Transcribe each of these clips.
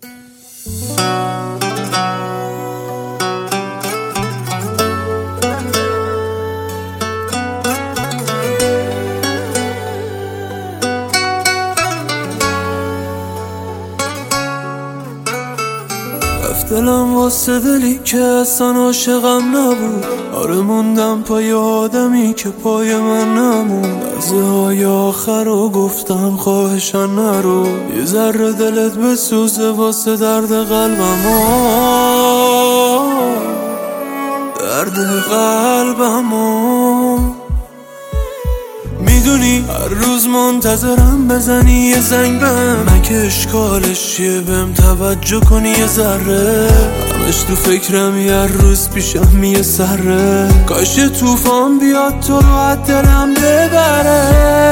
دلم واسه دلی که اصلا عاشقم نبود. آره موندم پای آدمی که پای من نمون. لحظه های آخر رو گفتم خواهشن نرو. یه ذره دلت بسوزه واسه درد قلبم، درد قلبم. میدونی هر روز منتظرم بزنی یه زنگ بهم، مگه اشکالش چیه بهم توجه کنی یه ذره. همش تو فکرم یه روز پیشم یه سره، کاش طوفان بیاد تو رو از دلم ببره.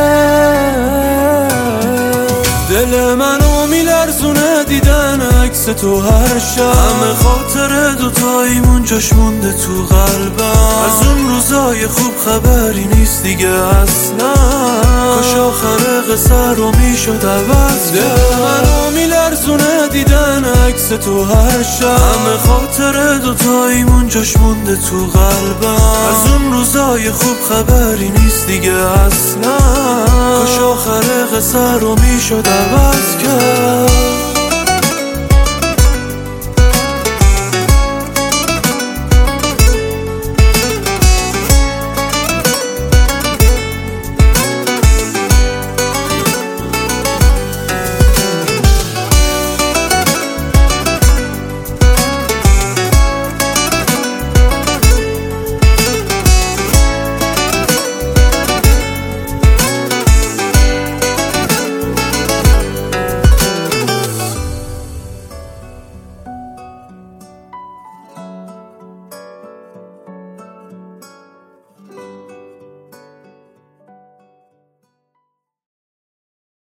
دل منو میلرزونه دیدن عکس تو هر شب، همه خاطر دوتاییمون جاش مونده تو قلبم. از اون روزای خوب خبری نیست دیگه اصلا، کاش آخر قصه رو میشد عوض. دل منو میلرزونه دیدن عکس تو هر شب، همه خاطر دوتاییمون جاش مونده تو قلبم. از اون روزای خوب خبری نیست دیگه اصلا، کاش آخر قصه رو میشد عوض کرد.